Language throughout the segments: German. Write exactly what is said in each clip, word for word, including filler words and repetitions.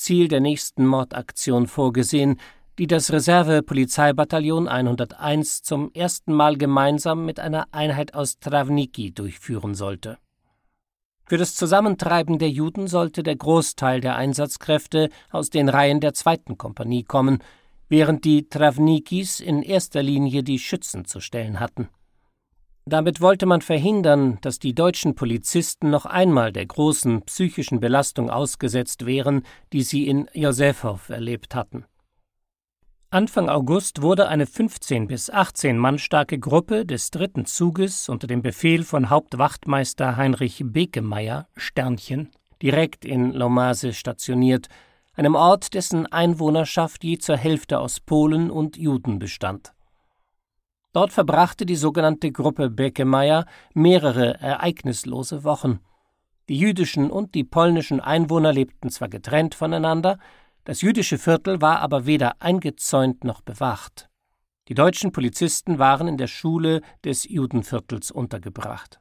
Ziel der nächsten Mordaktion vorgesehen, die das Reserve-Polizeibataillon hunderteins zum ersten Mal gemeinsam mit einer Einheit aus Travniki durchführen sollte. Für das Zusammentreiben der Juden sollte der Großteil der Einsatzkräfte aus den Reihen der zweiten Kompanie kommen, während die Travnikis in erster Linie die Schützen zu stellen hatten. Damit wollte man verhindern, dass die deutschen Polizisten noch einmal der großen psychischen Belastung ausgesetzt wären, die sie in Josefov erlebt hatten. Anfang August wurde eine fünfzehn bis achtzehn Mann starke Gruppe des dritten Zuges unter dem Befehl von Hauptwachtmeister Heinrich Bekemeyer Sternchen direkt in Lommaße stationiert, einem Ort, dessen Einwohnerschaft je zur Hälfte aus Polen und Juden bestand. Dort verbrachte die sogenannte Gruppe Bekemeyer mehrere ereignislose Wochen. Die jüdischen und die polnischen Einwohner lebten zwar getrennt voneinander, das jüdische Viertel war aber weder eingezäunt noch bewacht. Die deutschen Polizisten waren in der Schule des Judenviertels untergebracht.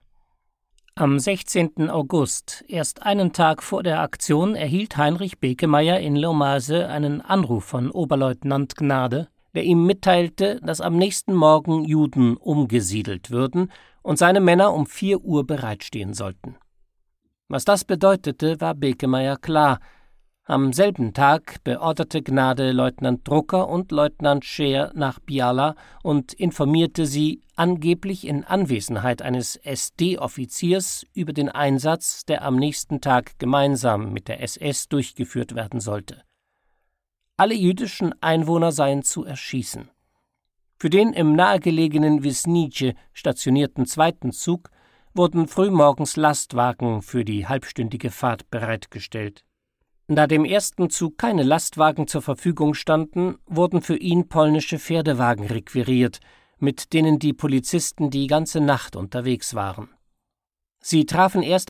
Am sechzehnten August, erst einen Tag vor der Aktion, erhielt Heinrich Bekemeyer in Lommaße einen Anruf von Oberleutnant Gnade, der ihm mitteilte, dass am nächsten Morgen Juden umgesiedelt würden und seine Männer um vier Uhr bereitstehen sollten. Was das bedeutete, war Bekemeyer klar. Am selben Tag beorderte Gnade Leutnant Drucker und Leutnant Scheer nach Biała und informierte sie, angeblich in Anwesenheit eines S D-Offiziers, über den Einsatz, der am nächsten Tag gemeinsam mit der S S durchgeführt werden sollte. Alle jüdischen Einwohner seien zu erschießen. Für den im nahegelegenen Wisnice stationierten zweiten Zug wurden frühmorgens Lastwagen für die halbstündige Fahrt bereitgestellt. Da dem ersten Zug keine Lastwagen zur Verfügung standen, wurden für ihn polnische Pferdewagen requiriert, mit denen die Polizisten die ganze Nacht unterwegs waren. Sie trafen erst